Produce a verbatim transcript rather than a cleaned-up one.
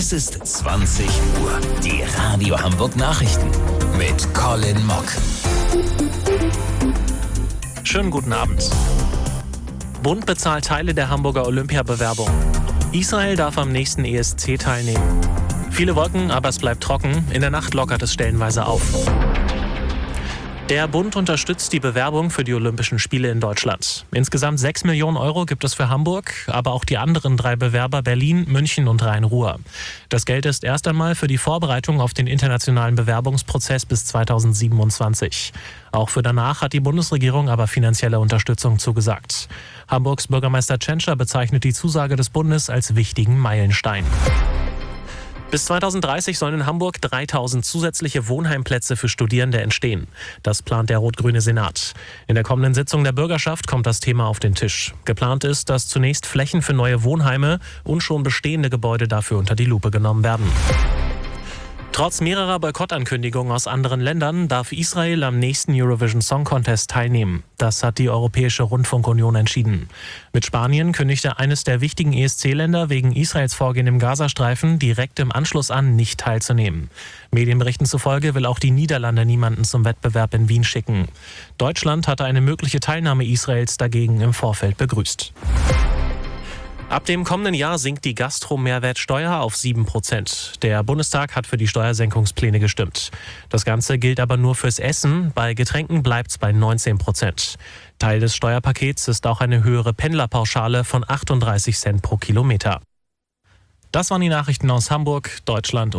Es ist zwanzig Uhr. Die Radio Hamburg Nachrichten mit Colin Mock. Schönen guten Abend. Bund bezahlt Teile der Hamburger Olympiabewerbung. Israel darf am nächsten E S C teilnehmen. Viele Wolken, aber es bleibt trocken. In der Nacht lockert es stellenweise auf. Der Bund unterstützt die Bewerbung für die Olympischen Spiele in Deutschland. Insgesamt sechs Millionen Euro gibt es für Hamburg, aber auch die anderen drei Bewerber Berlin, München und Rhein-Ruhr. Das Geld ist erst einmal für die Vorbereitung auf den internationalen Bewerbungsprozess bis zweitausendsiebenundzwanzig. Auch für danach hat die Bundesregierung aber finanzielle Unterstützung zugesagt. Hamburgs Bürgermeister Tschentscher bezeichnet die Zusage des Bundes als wichtigen Meilenstein. Bis zweitausenddreißig sollen in Hamburg dreitausend zusätzliche Wohnheimplätze für Studierende entstehen. Das plant der rot-grüne Senat. In der kommenden Sitzung der Bürgerschaft kommt das Thema auf den Tisch. Geplant ist, dass zunächst Flächen für neue Wohnheime und schon bestehende Gebäude dafür unter die Lupe genommen werden. Trotz mehrerer Boykottankündigungen aus anderen Ländern darf Israel am nächsten Eurovision Song Contest teilnehmen. Das hat die Europäische Rundfunkunion entschieden. Mit Spanien kündigte eines der wichtigen E S C-Länder wegen Israels Vorgehen im Gazastreifen direkt im Anschluss an, nicht teilzunehmen. Medienberichten zufolge will auch die Niederlande niemanden zum Wettbewerb in Wien schicken. Deutschland hatte eine mögliche Teilnahme Israels dagegen im Vorfeld begrüßt. Ab dem kommenden Jahr sinkt die Gastro-Mehrwertsteuer auf sieben Prozent. Der Bundestag hat für die Steuersenkungspläne gestimmt. Das Ganze gilt aber nur fürs Essen. Bei Getränken bleibt es bei neunzehn Prozent. Teil des Steuerpakets ist auch eine höhere Pendlerpauschale von achtunddreißig Cent pro Kilometer. Das waren die Nachrichten aus Hamburg, Deutschland und